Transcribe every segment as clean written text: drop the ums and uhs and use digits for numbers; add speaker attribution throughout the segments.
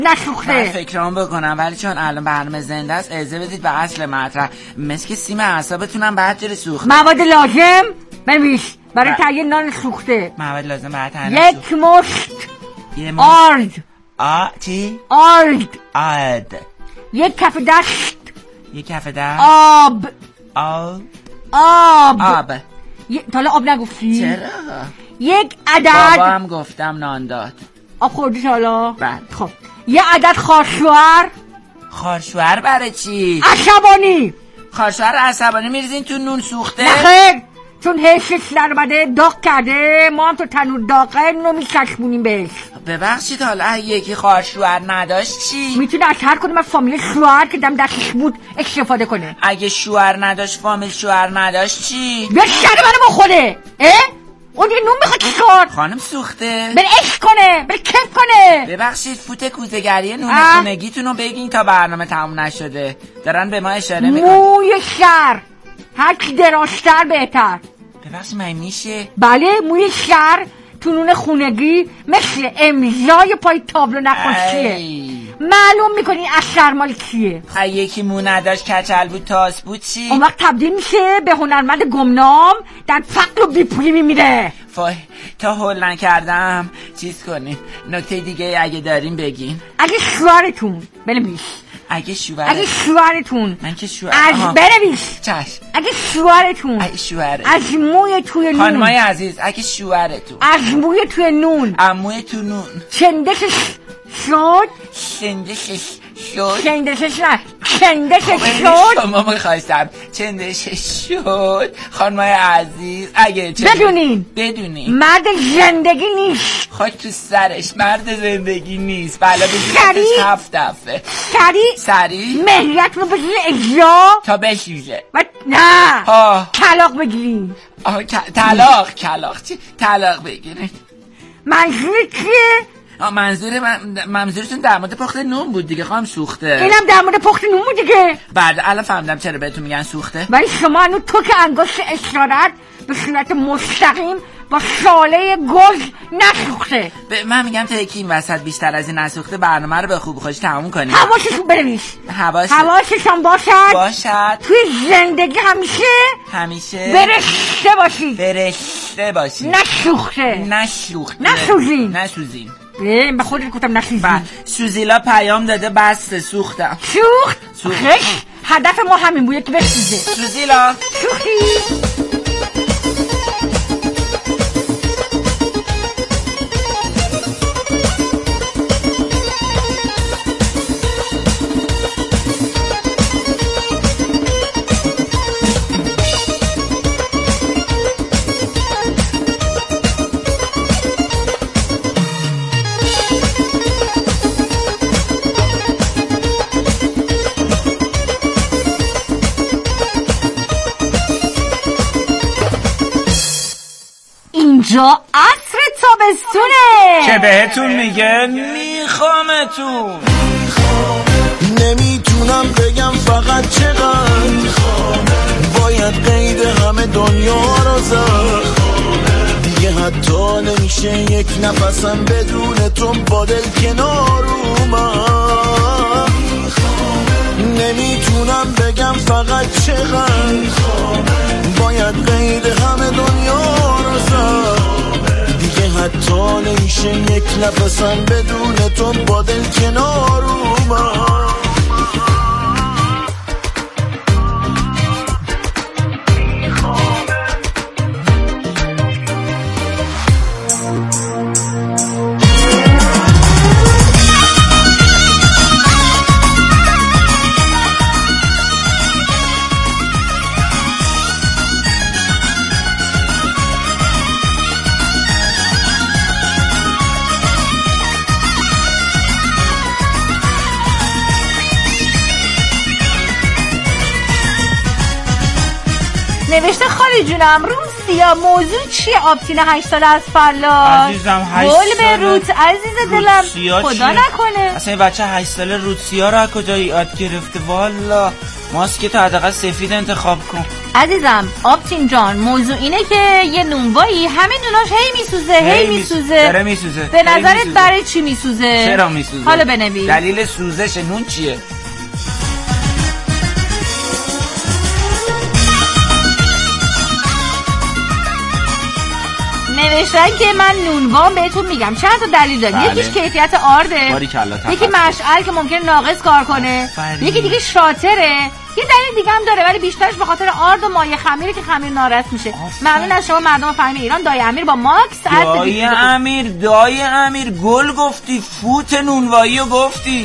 Speaker 1: نسوخته.
Speaker 2: من فکرام بکنم، ولی چون الان برنامه زنده است اجازه بدید به اصل مطرح. مثل که سیم اعصابتونم بعد جوری سوخت.
Speaker 1: مواد لازم بنویس برای تهیه نان سوخته.
Speaker 2: مواد لازم برای تهیه
Speaker 1: یک مشت آرد.
Speaker 2: چی؟
Speaker 1: آرد. یک کف دست.
Speaker 2: آب.
Speaker 1: حالا آب نگفتی؟
Speaker 2: چرا؟
Speaker 1: یک عدد.
Speaker 2: بابا هم گفتم نان داد.
Speaker 1: آب خوردی حالا؟
Speaker 2: بله.
Speaker 1: خب یه عدد خارشوهر.
Speaker 2: خارشوهر برای چی؟
Speaker 1: عصبانی.
Speaker 2: خارشوهر عصبانی میریزین تو نون سوخته؟
Speaker 1: نخیر، چون حسش در اومده داغ کرده، ما هم تو تنور داغه نونو میچشمونیم بهش.
Speaker 2: ببخشید حالا یکی خارشوهر نداشت چی؟
Speaker 1: میتونه از هر کدوم از فامیل شوهر که دم دستش بود استفاده کنه.
Speaker 2: اگه شوهر نداشت، فامیل شوهر نداشت چی؟
Speaker 1: بیا شر منو بخوره. اون دیگه نون میخواد چیکار؟
Speaker 2: خانم سوخته
Speaker 1: بره عشق کنه، بره کیف کنه.
Speaker 2: ببخشید فوت کوزه‌گری نون خونگیتونو بگین تا برنامه تموم نشده. دارن به ما اشاره میکنن.
Speaker 1: موی شر هر کی درازتر بهتر.
Speaker 2: ببخشید من میشه؟
Speaker 1: بله، موی شر تو نون خونگی مثل امضای پای تابلو نقاشیه. معلوم میکنی از شرمال کیه.
Speaker 2: یکی مو نداشت کچل بود تاس بود چی؟
Speaker 1: اون وقت تبدیل میشه به هنرمند گمنام در فقر و بیپولی میمیره.
Speaker 2: تا هول نکردم چیز کنین. نکته دیگه اگه داریم بگین.
Speaker 1: اگه شوهرتون بنویس.
Speaker 2: اگه شوهرتون من که
Speaker 1: از بنویس.
Speaker 2: چشم.
Speaker 1: اگه شوهرتون از موی توی نون.
Speaker 2: خانمای عزیز اگه شوهرتون
Speaker 1: از موی توی نون
Speaker 2: موی تو نون
Speaker 1: چندشش شد
Speaker 2: شما میخواستم چندشش شد. خانمای عزیز اگه بدونین
Speaker 1: مرد زندگی نیست.
Speaker 2: خاک تو سرش، مرد زندگی نیست. بلا بگیرتش 7 دفعه سری
Speaker 1: مهریت رو بگیری اجرا
Speaker 2: تا بشیشه و
Speaker 1: نه طلاق بگیرین.
Speaker 2: طلاق چی؟ طلاق بگیرین.
Speaker 1: منظور کیه؟
Speaker 2: منظورتون در مورد پخت نون بود دیگه خانم سوخته.
Speaker 1: اینم در مورد پخت نون بود دیگه.
Speaker 2: بعد الان فهمیدم چرا بهتون میگن سوخته.
Speaker 1: ولی شما هنو تو که انگشت اشارت به صورت مستقیم با شاله گل نسوخته.
Speaker 2: من میگم تا یکی این وسط بیشتر از این نسوخته برنامه رو به خوب خوش تموم کنیم.
Speaker 1: حواسشون بنویس. حواسشون باشد توی زندگی همیشه برشته باشی. نسوزین. به خودت گفتم نسوزین.
Speaker 2: سوزیلا پیام داده بسته سوختم.
Speaker 1: سوخت؟ هدف ما همین بود که بسوزه.
Speaker 2: سوزیلا
Speaker 1: سوختی؟ اینجا عصر تابستونه
Speaker 2: که بهتون میگه میخوامتون.
Speaker 3: نمیتونم بگم فقط چقدر باید قید همه دنیا رو زد. دیگه حتی نمیشه یک نفسم بدون تو با دل کنار اومد. نمیتونم بگم فقط چقدر باید قید همه دنیا رو زد. دیگه حتی نمیشه یک نفسم بدون تو با دل کنار اومد.
Speaker 1: نوشته خالی جونم روز بیا موضوع چیه؟ آبتین 8 ساله از فلاح
Speaker 2: عزیزم 8 ساله
Speaker 1: گل به روت عزیز دلم خدا نکنه.
Speaker 2: اصلا بچه 8 ساله روسیا رو از کجا یاد گرفته؟ والا ماسک تو حداقل سفید انتخاب کن.
Speaker 1: عزیزم آبتین جان موضوع اینه که یه نونوایی همه نوناش هی میسوزه. به نظرت برای چی میسوزه؟
Speaker 2: چرا میسوزه؟
Speaker 1: حالا بنویس
Speaker 2: دلیل سوزش نون چیه؟
Speaker 1: نوشتن که من نونوام بهتون میگم چند تا دلیل داره.
Speaker 2: بله.
Speaker 1: یکیش کیفیت آرده، یکی مشعل که ممکنه ناقص کار کنه، یکی دیگه شاتره، یه دلیل دیگه هم داره ولی بیشترش به خاطر آرد و مایع خمیره که خمیر ناراحت میشه. ممنون از شما مردم فهمی ایران. دای امیر با ماکس
Speaker 2: دای امیر گل گفتی، فوت نونوایی رو گفتی.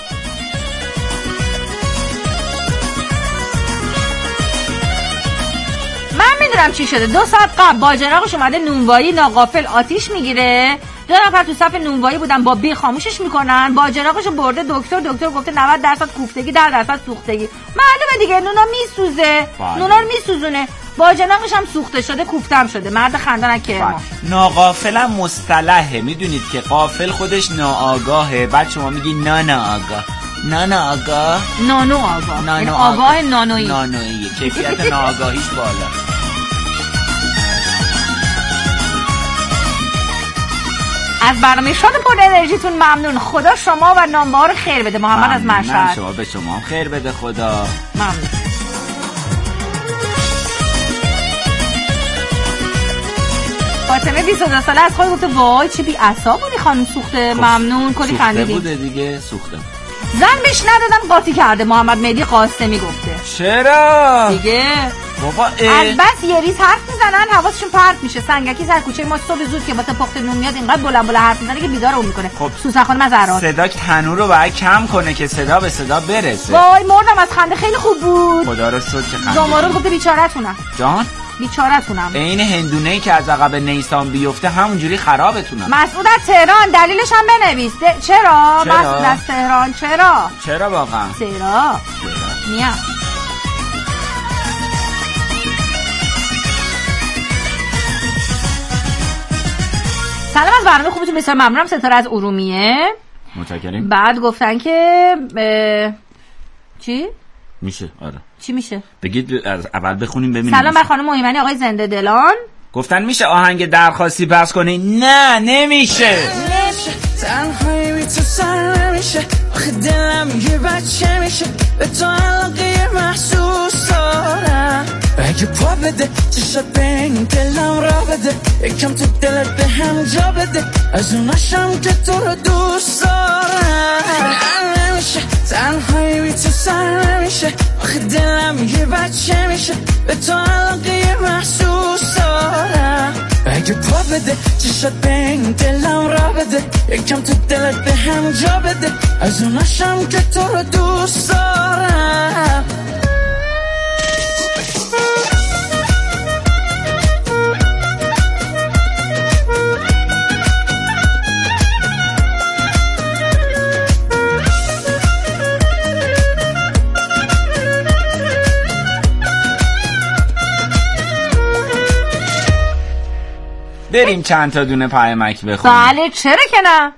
Speaker 1: نمیدونم چی شده 2 ساعت قبل باجناقش اومده نونوایی ناغافل آتیش میگیره، 2 نفر تو صف نونوایی بودن با بی خاموشش میکنن، باجناقش برده دکتر گفته 90% کوفتگی 10% سوختگی. معلومه دیگه نونا میسوزه، نونا رو میسوزونه، باجناقش هم سوخته شده کوفته هم شده. مرد خندان کرما.
Speaker 2: ناغافل هم مصطلحه، میدونید که غافل خودش ناآگاهه، بعد شما میگی ناآگاه نانو آگاه نانویی کیفیت ناآگاهیش بالا.
Speaker 1: از برنامه شاد پر انرژیتون ممنون. خدا شما و نامبار رو خیر بده. محمد از مشهد.
Speaker 2: شما به شما هم خیر بده خدا.
Speaker 1: ممنون. فاطمه 22 ساله از خود گفته وای چه بی اعصاب بودی خانم سوخته. ممنون کلی خندیدیم.
Speaker 2: سوخته بوده دیگه سوخته.
Speaker 1: زن بهش ندادن قاطی کرده. محمد مهدی قاسمی گفته.
Speaker 2: چرا؟
Speaker 1: دیگه
Speaker 2: بابا
Speaker 1: از بس یه ریز حرف میزنن حواسشون پرت میشه. سنگکی سر کوچه ما صبح زود که واسه پخت نون میاد اینقدر بلند حرف میزنه که بیدار اون میکنه.
Speaker 2: خب
Speaker 1: سوسن خانم از عراق
Speaker 2: صدا تنور رو باید کم کنه که صدا به صدا برسه.
Speaker 1: وای مردم از خنده خیلی خوب بود.
Speaker 2: خدا رو شکر که خنده.
Speaker 1: زمارد گفته بیچاره‌تونم.
Speaker 2: جان
Speaker 1: بیچاره‌تونم.
Speaker 2: این هندونه‌ای که از عقب نیسان بیفته همونجوری خرابتونم.
Speaker 1: مسعود از تهران دلیلش هم بنویس. چرا؟ مسعود از تهران چرا
Speaker 2: واقعا؟
Speaker 1: چرا؟ میام. سلام از برنامه خوبتون بسیار ممنونم. ستاره از ارومیه.
Speaker 2: متشکرم.
Speaker 1: بعد گفتن که چی؟
Speaker 2: میشه آره.
Speaker 1: چی میشه؟
Speaker 2: بگید از اول بخونیم ببینیم.
Speaker 1: سلام بر خانم مهیمنی آقای زنده دلان.
Speaker 2: گفتن میشه آهنگ درخواستی پخش کنی؟ نه نمیشه.
Speaker 3: تنهایی بی تو سر نمیشه. آخه دلم یه بچه میشه. به تو علاقه محسوس دارم. اگه پا بده چشت بین دلم را بده. یکم تو دلت به هم جا بده. از اوناشم که تو رو دوست دارم. نمیشه تنهایی بی تو سر نمیشه. آخه دلم یه بچه میشه. به تو علاقه محسوس دارم. اگه پا بده چشت بین دلم را بده. یکم تو دلت به هم جا بده. از اوناشم که تو رو دوست دارم.
Speaker 2: بریم چند تا دونه پیامک بخونیم.
Speaker 1: بله چرا که نه.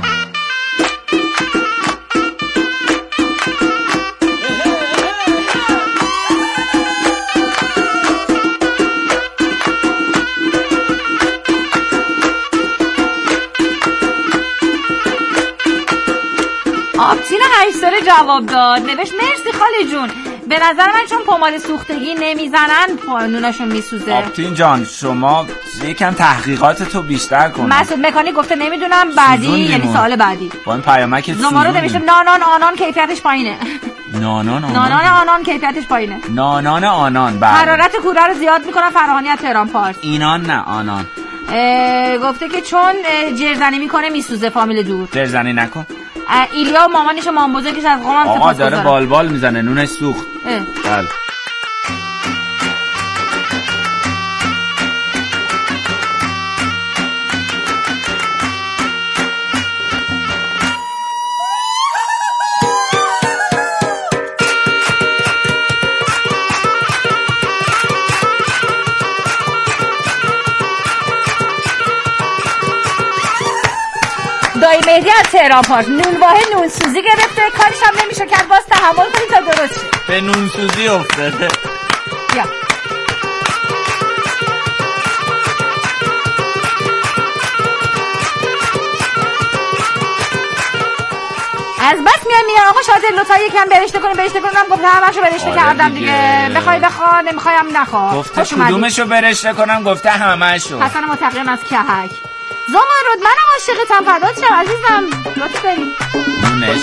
Speaker 1: آبتین 8 ساله جواب داد. نوشت مرسی خاله جون. به نظر من چون پماد سوختگی نمیزنن نوناشون میسوزه.
Speaker 2: آبتین جان شما یکم تحقیقات تو بیشتر کن.
Speaker 1: مسعود مکانیک گفته نمیدونم بعدی یعنی سال بعدی.
Speaker 2: با این پیامک
Speaker 1: زمارد نوشته نانان آنان کیفیتش پایینه.
Speaker 2: نانان
Speaker 1: آنان کیفیتش پایینه.
Speaker 2: نانان آنان بله.
Speaker 1: حرارت کوره رو زیاد میکنن. فراهانی از تهران پارس.
Speaker 2: اینان نه آنان.
Speaker 1: گفته که چون جرزنی میکنه میسوزه. فامیل دور
Speaker 2: جرزنی نکن.
Speaker 1: ایلیا و مامانش و مام بزرگش از قوم هم
Speaker 2: آقا داره بالبال میزنه نونش سوخت. بله
Speaker 1: تهران پارک نونواه نونسوزی گرفته، کارش هم نمیشه کرد، باز تحمل کنی تا درست شه.
Speaker 2: به نونسوزی افتاده.
Speaker 1: یا از بس میگم آقا شاطر لطفا یکم برشته کنم گفتم همشو برشته کردم دیگه. بخوای بخوا نمیخوایم نخوا.
Speaker 2: گفته کدومشو برشته کنم گفته همشو.
Speaker 1: حسن متقیم از کهک. زمرد منم عاشقتم فدات شم عزیزم. لطف داری.
Speaker 2: نونش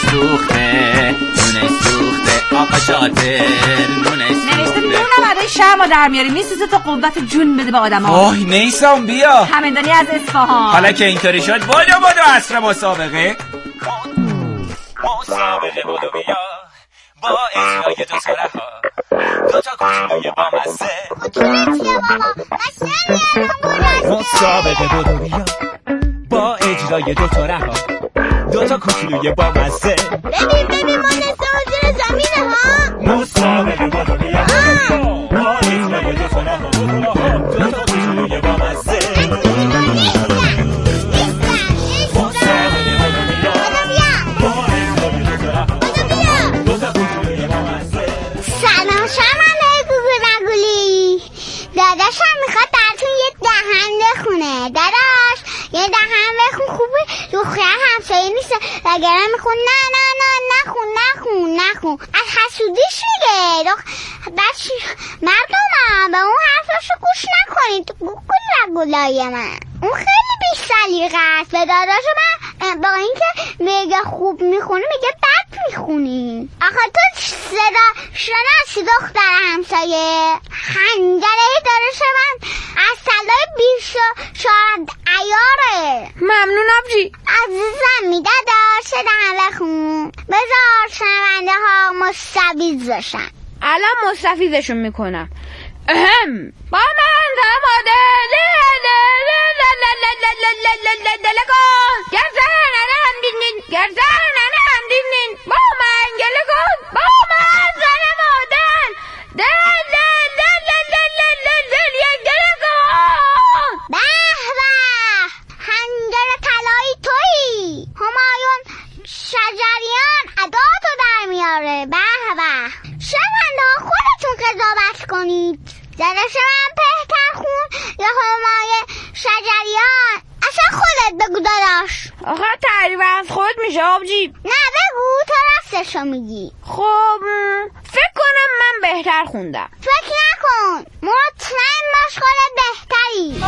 Speaker 2: سوخته آقا شاطر نونش سوخته.
Speaker 1: نوشته نونم برای شرمو در میاری میسوزه تا قوت جون بده به آدم‌ها.
Speaker 2: اوه نیسان بیا.
Speaker 1: همدانی از اصفهان.
Speaker 2: حالا که اینطوری شد بادو عصر مسابقه. مسابقه بودو بیا با اجرای دو سره ها دو تا کوچولوی با مزه. مسابقه بودو بیا با اجرای دو سره ها دو تا کوچولوی با مزه.
Speaker 4: ببین ما نسته حجر زمینه ها.
Speaker 2: مسابقه بودو بیا با اجرای دو سره ها دو تا کوچولوی با مزه.
Speaker 4: داداشم میخواد براتون یه دهن بخونه. داداش یه دهن بخون خوبه. دختر همسایه نیست وگرنه میخون نه نخون. از حسودیش میگه. بچه مردم به اون حرفاشو گوش نکنید. گلای من اون خیلی بیش سلیقه است. به داداش من با اینکه میگه خوب میخونه میگه بد میخونی. آخه تو صدا شناسی دختر همسایه؟ خنجره داداش من از سلای بیش شاید عیاره.
Speaker 1: ممنون آبجی
Speaker 4: عزیزم میده داشته دهن بخون. بذار شنونده ها مستفیض بشن.
Speaker 1: الان مستفیضشون میکنم. با من دماده با من گله کن با من زن مادن گله کن.
Speaker 4: به خنجر طلایی تویی. همایون شجریان اداتو در میاره. به شنونده ها خودتون قضاوت کنید. داداش من بهتر خون یا همایون شجریان؟ اصلا خودت بگو داداش.
Speaker 1: آخه تعریف از خود میشه آبجی.
Speaker 4: نه بگو تو راستشو میگی.
Speaker 1: خب فکر کنم من بهتر خوندم.
Speaker 4: فکر نکن مطمئن باش خودت بهتری.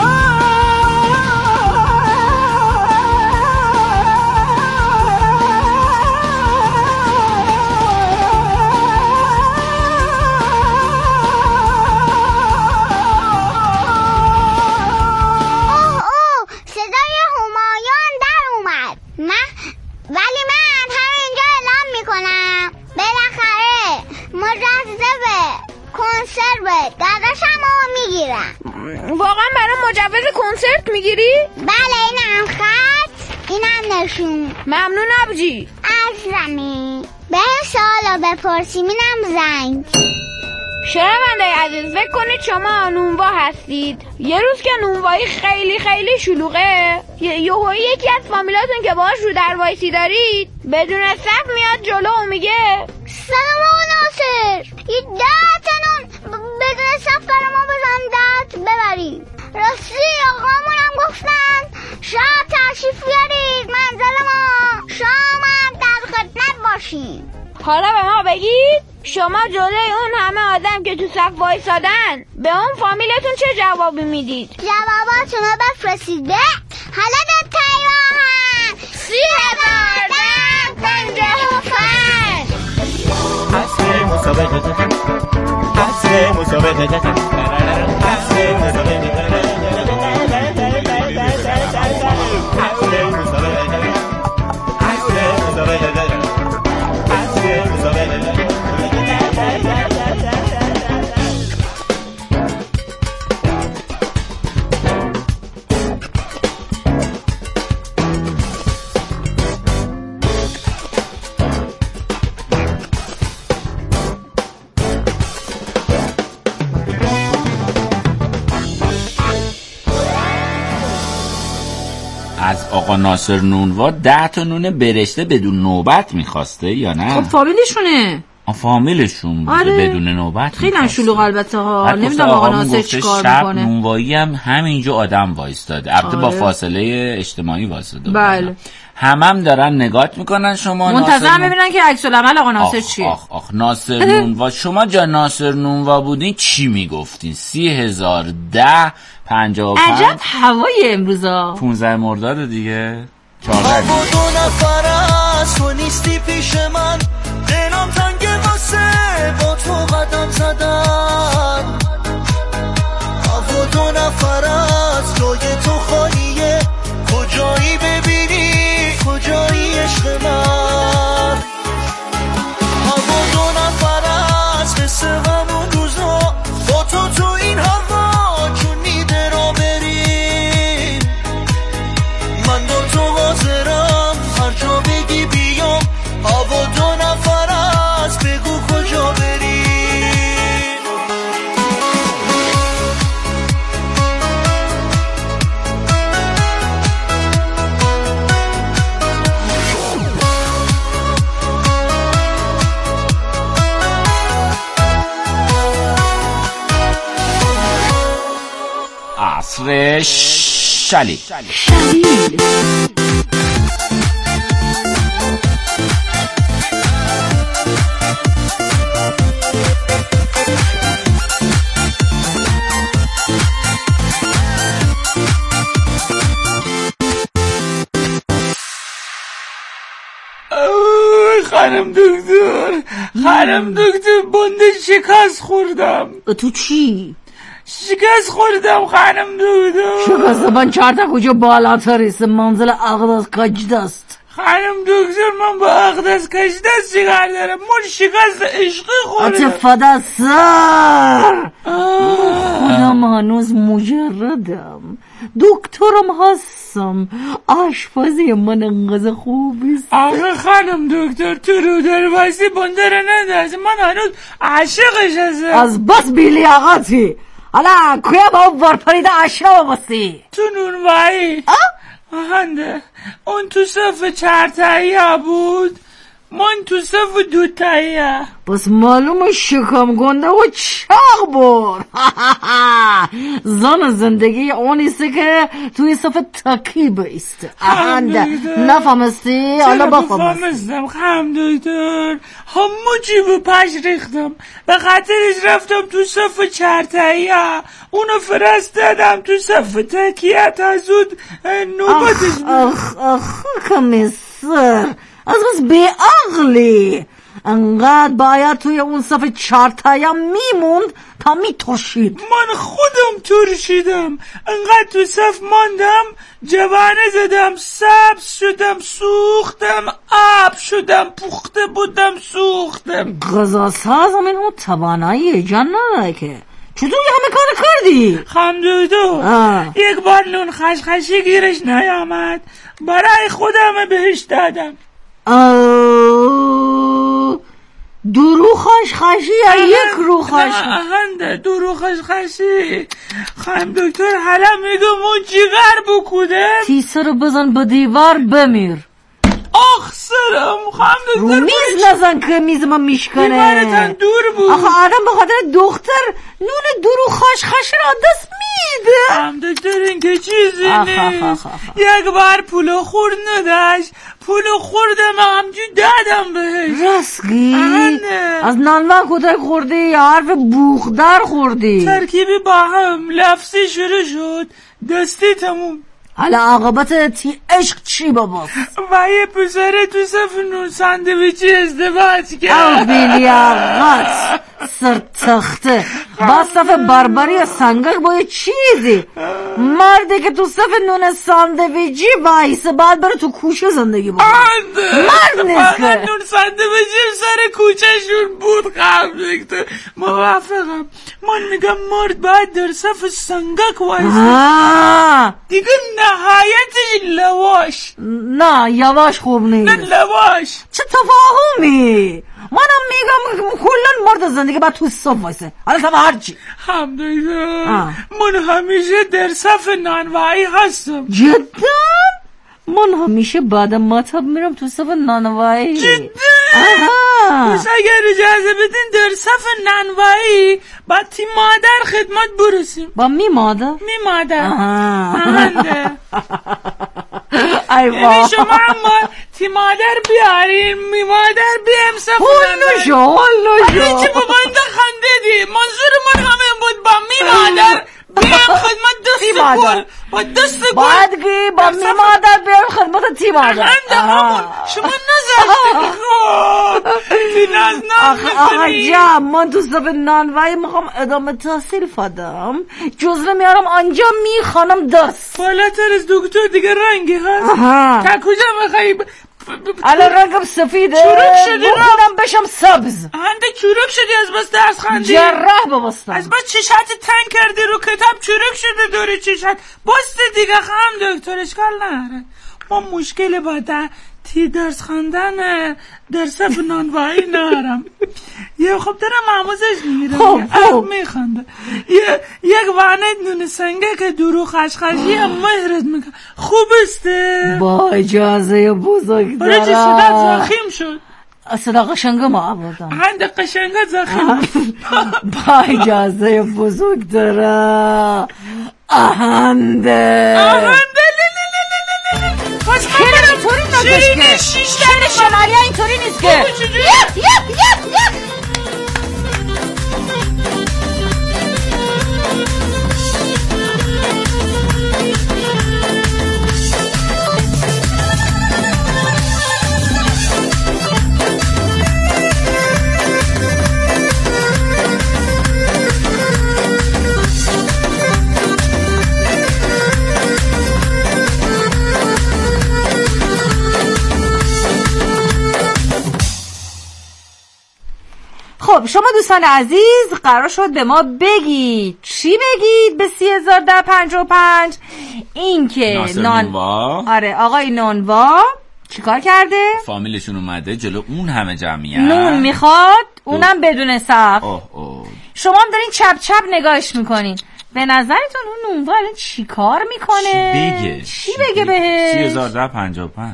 Speaker 4: ولی من همینجا اعلام میکنم بالاخره مجوز کنسرت داداشمو میگیرم.
Speaker 1: واقعا برای مجوز کنسرت میگیری؟
Speaker 4: بله اینم خط اینم نشون.
Speaker 1: ممنون آبجی.
Speaker 4: عزیزمی به سوالا بپرسی اینم زنگ.
Speaker 1: شنونده‌ی عزیز فکر کنید شما نونوا هستید. یه روز که نونوایی خیلی خیلی شلوغه یهویی یکی از فامیلاتون که باهاش رو در وایسی دارید بدون صف میاد جلو و میگه
Speaker 4: سلام آقا ناصر یه 10 تا نون بدون صف برای ما بزن ببرید. راستی آقامونم گفتن شاید تشریف بیارید منزل ما شما در خدمت باشین.
Speaker 1: حالا به ما بگید شما جلوی اون همه آدم که تو صف وایسادن به اون فامیلتون چه جوابی میدید؟
Speaker 4: جواباتون رو بفرستید. حالا در تایوان 30 بردن 55
Speaker 3: حسن مسابقه
Speaker 2: آقا ناصر نونوا 10 تا نون برشته بدون نوبت میخواسته یا نه؟
Speaker 1: خب فامیلشونه.
Speaker 2: فامیلشون بوده. آره. بدون نوبت
Speaker 1: خیلی هم شلوغ البته ها. نمیدونم آقا ناصر چیکار میکنه.
Speaker 2: شب نونوایی هم همینجا آدم وایستاده. البته با فاصله اجتماعی وایستاده.
Speaker 1: بله.
Speaker 2: همم دارن نگات میکنن شما
Speaker 1: منتظر ببینن که عکس العمل آقا ناصر چیه.
Speaker 2: آخ ناصر نونوا. شما جا ناصر نونوا بودین چی میگفتین؟ 30,010 55
Speaker 1: عجب هوای امروزا.
Speaker 2: 15 مرداد دیگه. 14
Speaker 3: هوا دو نفر است و نیستی پیش من، دلم تنگ واسه با تو قدم زدن. هوا دو نفر است جای تو خالیه، کجایی ببینی کجایی عشق من. هوا دو نفر است مثل همون روزا، با تو این هوا چون میده را بریم. من با تو حاضرم هر جا بگی بیام. هوا دو نفر است بگو کجا بریم.
Speaker 2: عصر شلی. خانم دکتر بنده شکست خوردم.
Speaker 1: تو چی؟
Speaker 2: شکست خوردم خانم دکتر.
Speaker 1: شکست من 4 تا کجا بالاتر است. منزل اقدس کجداست.
Speaker 2: خانم دکتر من با اقدس کجداست چیکار دارم؟ من شکست عشقی خوردم.
Speaker 1: اتفاده سر خودم هنوز مجردم، دکترم هستم، آشپزی من انقدر خوب است.
Speaker 2: آخه خانم دکتر تو رو در واسه بنده رو نداشت، من هنوز عاشقش هستم.
Speaker 1: از بس بیلیاقتی. حالا کویا با ورپریده عاشق بسی
Speaker 2: تو نونوایی هنده اون تو صف 4 تاییه بود، من تو صف 2 تاییه.
Speaker 1: بس معلومه شکم گنده و چاق بود. زن زندگی اونیسته که توی صف تکی بیست. نفهمستی؟ حالا
Speaker 2: بفهمستم خم دکتر. همه چی به پش ریختم، به خاطرش رفتم تو صف 4 تاییه، اونو فرستادم تو صف تکیه تا زود نوبتش.
Speaker 1: آخ کمیسر از بس بی عقلی. انقدر باید توی اون صف 4 تاییه میموند تا میترشید.
Speaker 2: من خودم ترشیدم، انقدر تو صف ماندم، جوانه زدم، سبز شدم، سوختم، آب شدم، پخته بودم، سوختم.
Speaker 1: غذا سازم اینو توانایی جان نداره که. چطور همه کار کردی؟
Speaker 2: خمدودو یک بار نون خشخشی گیرش نیامد، برای خودم بهش دادم.
Speaker 1: درو خشخشی یا یک رو خشخشی؟
Speaker 2: هنده درو خشخشی. خانم دکتر حالا میگم اون جیگر بکوده
Speaker 1: تیسه رو بزن به دیوار بمیر.
Speaker 2: آخ سرم خانم دکتر
Speaker 1: رو میز نزن که میز ما میشکنه.
Speaker 2: دیوارتن دور بود.
Speaker 1: آخه آدم به خاطر دختر نون درو خشخشی را دست میده.
Speaker 2: خانم دکتر این که چیزی نیست. یک بار پولو خورد نداشت، پولو خوردم همجور دادم بهش.
Speaker 1: راستی؟ از نانوا کدای خوردی یا حرف بوخدر خوردی؟
Speaker 2: ترکیبی با هم لفظی شروع شد، دستی تموم.
Speaker 1: حالا عاقبت تی عشق چی باباست؟
Speaker 2: و یه پسره تو صف نون ساندویچی ازدواج کرد.
Speaker 1: او بیلیاقت سر تخته با صف بربری سنگک با یه چیزی. مردی که تو صف نون ساندویچی وایسه بعد بره تو کوچه زندگی بود. مرد نیست که
Speaker 2: نون ساندویچی سر کوچه شون بود. دکتر موافقم. من میگم مرد باید در صف سنگک وایسه دیگه. نهایتش لواش.
Speaker 1: نه یواش خوب نیست.
Speaker 2: نه لواش.
Speaker 1: چه تفاهمی؟ منم میگم کلن مرد زندگی باید تو صف وایسه. حالا صف هرچی.
Speaker 2: من همیشه در صف نانوایی هستم.
Speaker 1: جدا؟ من همیشه بعد مطب میرم تو صف نانوایی.
Speaker 5: جدی؟ پس اگر اجازه بدین در صف نانوایی با تی مادر خدمت برسیم.
Speaker 1: با می مادر؟
Speaker 5: می مادر آهنده.
Speaker 1: یعنی
Speaker 5: شما هم تی مادر بیارین، می مادر بیم صف نانوایی.
Speaker 1: هلو
Speaker 5: چه بابنده خنده دی. منظور من همین بود با می مادر بیم خدمت دست گل. با دست گل
Speaker 1: باید گی با می مادر بیم خدمت تی مادر.
Speaker 5: همون شما نذاشتی خود تی ناز
Speaker 1: آخه جا من تو صف نانوایی میخوام ادامه تحصیل فدم، جزوه میارم آنجا میخوانم درس.
Speaker 5: بالاتر از دکتر دیگه رنگی هست. تا کجا میخوایی
Speaker 1: الان رنگم سفیده،
Speaker 5: چروک شدی
Speaker 1: بخونم بشم سبز.
Speaker 5: هنده چروک شدی از بس درس خاندی،
Speaker 1: جراح ببستم
Speaker 5: از بس چشات تنگ کردی رو کتاب چروک شده دوری چشات بسته دیگه. خواهم دکتر اشکال نداره. ما مشکل با تی درس خواندن در صف نانوایی ندارم. یه خب دارم آموزش میگیرم میخونده. یک وانه نون سنگه که درو خشخشی هم مهرت میکنه. خوب استه
Speaker 1: با اجازه بزرگ
Speaker 5: برای چه صدا زخیم شد؟
Speaker 1: صدا قشنگه ما آوردم.
Speaker 5: هنده قشنگه زخیم.
Speaker 1: با اجازه بزرگ داره. آهنده خیلی اینطوری نگش که شیرین شمالی ها اینطوری نیست که خب شما دوستان عزیز قرار شد به ما بگید. چی بگید به 30,1055؟ این که
Speaker 2: نونوا.
Speaker 1: آره آقای نونوا چیکار کرده؟
Speaker 2: فامیلشون اومده جلو اون همه جمعیت
Speaker 1: نون میخواد، اونم بدون صف. شما هم دارین چپ چپ نگاهش میکنین. به نظرتون اون نونوا الان چیکار میکنه؟ چی بگه بهش؟
Speaker 2: 30,1055.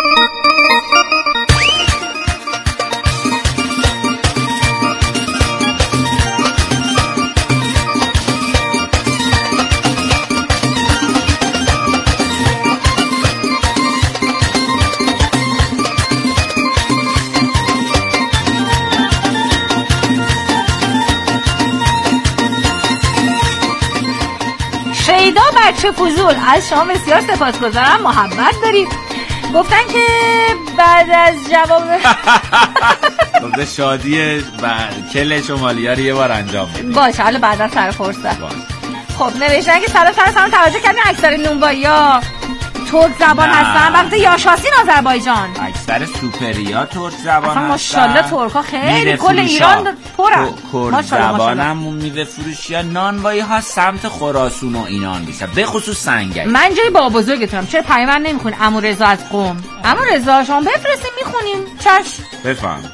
Speaker 1: شیدا بچه فضول از شما بسیار سپاسگزارم، محبت دارید. گفتن که بعد از جواب
Speaker 2: گفته شادی کل شمالی ها رو یه بار انجام بدید.
Speaker 1: باشه حالا بعدا سر فرصت. خب نوشتن که سلام توجه کردین اکثر نونوایی ها ترک زبان هستن. وقتی یاشاسین آذربایجان
Speaker 2: اکثر سوپریا ترک زبان هستن.
Speaker 1: ماشاءالله ترک ها خیلی کل ایران پرن.
Speaker 2: کرد زبان هم میوه فروشی ها نانوایی ها سمت خراسون و اینان بیشتر، به خصوص سنگک.
Speaker 1: من جای بابا بزرگتونم، چرا پیامک نمیخونی؟ عمو رضا از قم. عمو رضا شما بفرستین میخونیم. چشم
Speaker 2: بفهم.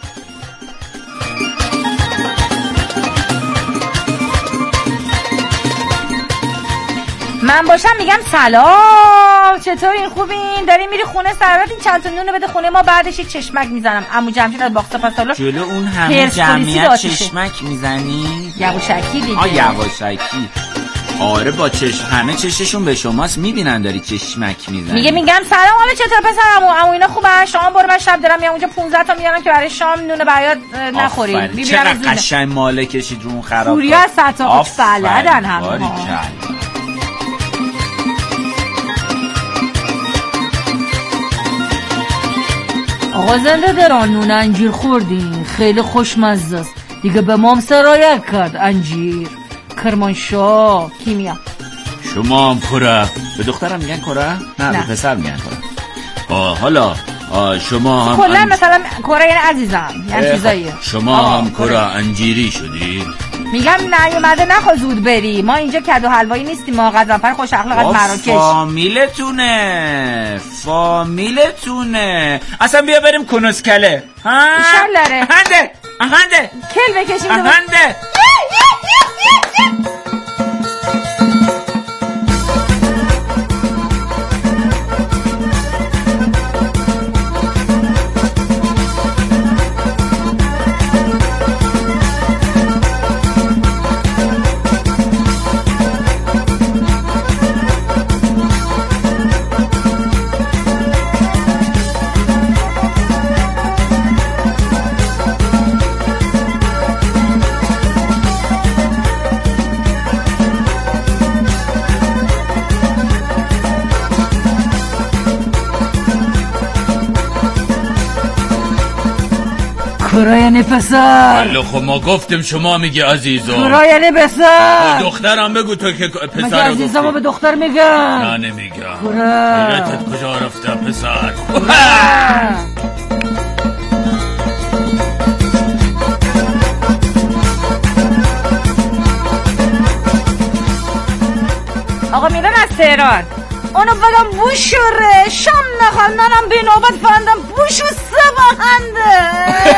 Speaker 1: من باشم میگم سلام، چطورین؟ خوبین؟ دارین میری خونه سرات این چند تا نونو بده خونه ما، بعدش چشمک میزنم. عمو جمشید از باغ پاسالا
Speaker 2: جلو اون همه جمعیت چشمک میزنی؟
Speaker 1: یواشکی دیگه.
Speaker 2: یواشکی. آره با همه چششون به شماست، میبینن داری چشمک میزنی.
Speaker 1: میگم سلام حالا چطور پسرم؟ عمو اینا خوبه؟ شام برو من شب دارم میام اونجا 15 تا میارم که برای شام نون بیاد نخورید.
Speaker 2: چقدر قشنگ ماله کشید رو اون خراب.
Speaker 1: پوریا ستا بلدن هم. آقا زنده دران نون انجیر خوردین، خیلی خوشمزه است دیگه. به مام سرایت کرد انجیر. کرمانشاه کیمیا.
Speaker 2: شما هم کره. به دخترم میگن کره؟ نه به پسر میگن کره. حالا شما هم
Speaker 1: کلا مثلا کره یعنی عزیزم یعنی چیزاییه.
Speaker 2: شما هم کره انجیری شدید؟
Speaker 1: میگم نه اومده نخوا زود بری، ما اینجا کدو حلوایی نیستیم، ما قدرنفر خوش اخلاق از مراکش.
Speaker 2: فامیلتونه اصلا. بیا بریم کنسکله.
Speaker 1: ایشالله
Speaker 2: اهنده
Speaker 1: کل بکشیم
Speaker 2: اهنده.
Speaker 1: کورا یعنی پسر.
Speaker 2: بله خب ما گفتیم شما میگی عزیزم.
Speaker 1: کورا یعنی پسر.
Speaker 2: دخترم بگو تو که پسر رو گفتی.
Speaker 1: مگه عزیزمو به دختر میگن؟
Speaker 2: نه نمیگم.
Speaker 1: کورا
Speaker 2: حیرتت کجا رفته پسر؟
Speaker 1: آقا میلان از تهران. اونو بگم بوشوره شام نخوندنم بی نوبت فندم بوشو سباهنده.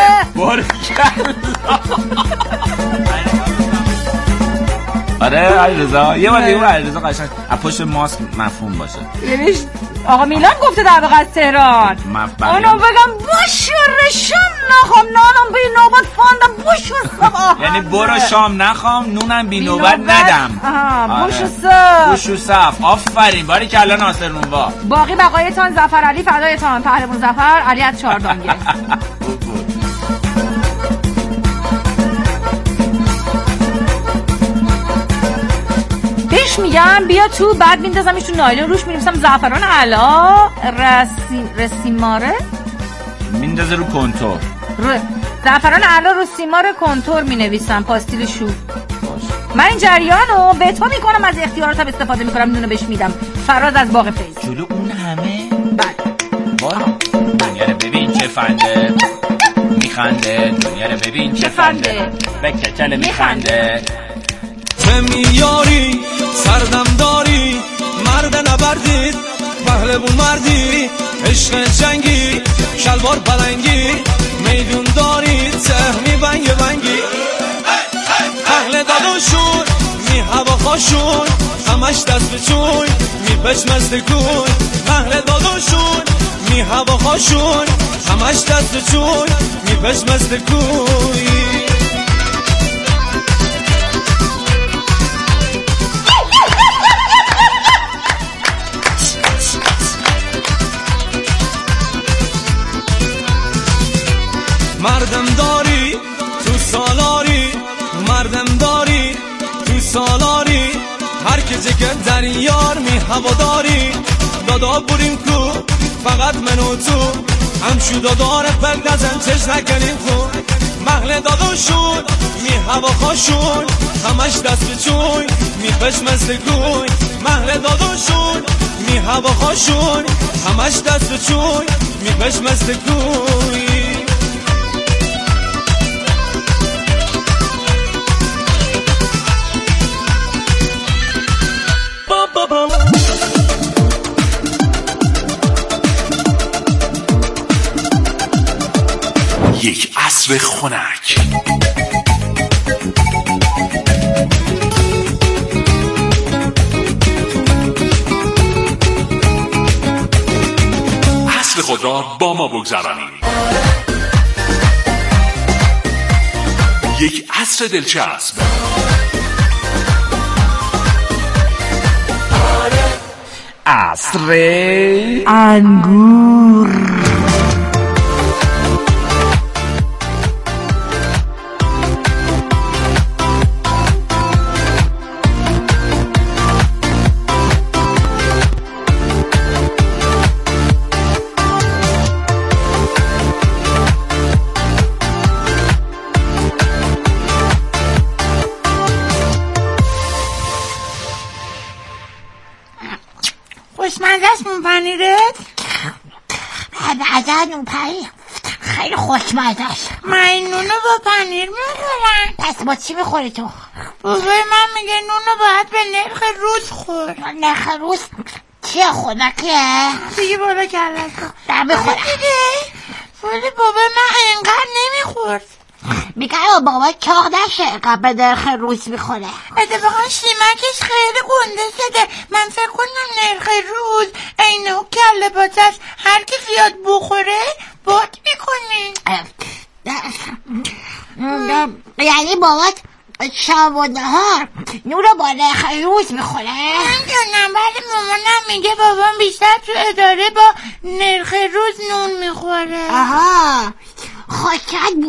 Speaker 2: آره علیرضا یه بار دیگه علیرضا قشنگ پشت ماسک مفهوم باشه.
Speaker 1: یعنی آقا میلان گفته در واقع از تهران. اونو بگم بوشوره شام نخوام نانم بی نوبت فندم بوشو سباهنده.
Speaker 2: یعنی برو شام نخوام نونم بی نوبت ندم. بوشو صف. آفرین باری کلا ناصر نونوا.
Speaker 1: باقی بقایتان ظفر علی فدایتان. پهلوان ظفر علی از چهاردانگل. بهش میگم بیا تو بعد میندازمش تو نایلون روش می‌نویسم زعفران علا رسیماره
Speaker 2: میندازه رو کنتور.
Speaker 1: زعفران علا رو سیمار کنتور مینویسم پاستیل شور. من این جریانو به تو میکنم از اختیاراتم استفاده میکنم نونو بهش میدم. فراز از باغ فیض.
Speaker 2: جلو اون همه؟
Speaker 1: بله.
Speaker 2: وای دنیا رو ببین چه فنده میخنده. دنیا رو ببین چه فنده بکچل میخنده.
Speaker 3: به میاری سردم داری مرد نبردید پهلوون مردی عشق جنگی شلوار پلنگی میدون داری سهمی بنگی اهل داداشون می هوا خاشون همش دست به چون می پشمزد کن. اهل داداشون می هوا خاشون همش دست به چون می پشمزد کن. مردم داری تو سالاری مردم داری تو سالاری هر کسی که در یار می هواداری دادا بریم کو فقط من و تو همشو داداره پردازن چش نکنیم خون. محل داداشون می هوا خاشون همش دست به چون می پشمزد گوی. محل داداشون می هوا خاشون همش دست به چون می پشمزد گوی.
Speaker 6: یک عصر خنک. عصر خود را با ما بگذرانید. یک عصر دلچسب.
Speaker 2: عصر
Speaker 1: انگور.
Speaker 5: خوشمزه است نون پنیرت؟
Speaker 4: بعد نون پنیر خیلی خوشمزه است.
Speaker 5: من نونو با پنیر میخورم.
Speaker 4: پس با چی میخوری تو؟
Speaker 5: بابای من میگه نونو باید به نرخ روز خور.
Speaker 4: نرخ روز چیه خونکیه؟
Speaker 5: دیگه بالا کردن
Speaker 4: در بخورم
Speaker 5: دیگه. ولی بابای من اینقدر نمیخورد.
Speaker 4: میگه بابا چاق نشه اینقدر به نرخ روز میخوره.
Speaker 5: اتفاقا شیمکش خیلی گنده شده. من فکر کنم نرخ روز اینه و کله پاچش هر کی زیاد بخوره باد میکنی.
Speaker 4: یعنی بابات شام و نهار نون رو با نرخ روز میخوره؟
Speaker 5: نمیدونم ولی مامانم میگه بابام بیشتر تو اداره با نرخ روز نون میخوره.
Speaker 4: آها خوشت